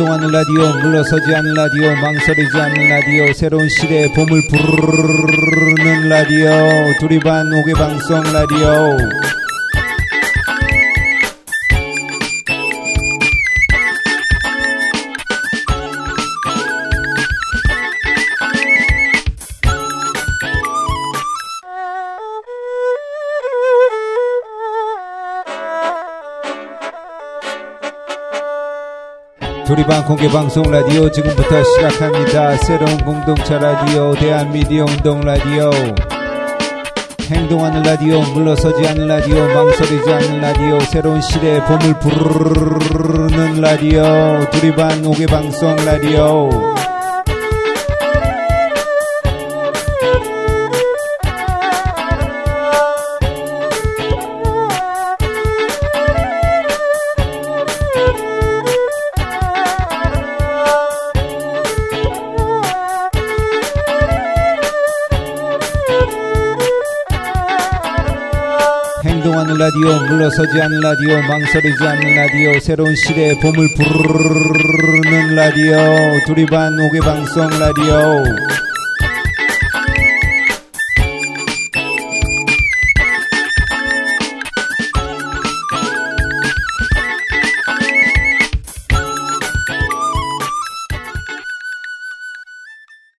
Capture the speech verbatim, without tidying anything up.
행동하는 라디오, 물러서지 않는 라디오, 망설이지 않는 라디오, 새로운 시대의 봄을 부르는 라디오, 두리반 오개 방송 라디오. 두리반 공개방송 라디오 지금부터 시작합니다. 새로운 공동체 라디오, 대한미디어 운동 라디오, 행동하는 라디오, 물러서지 않는 라디오, 망설이지 않는 라디오, 새로운 시대의 봄을 부르는 라디오, 두리반 공개방송 라디오. 행동하는 라디오, 물러서지 않는 라디오, 망설이지 않는 라디오, 새로운 시대의 봄을 부르는 라디오, 두리반 오개 방송 라디오.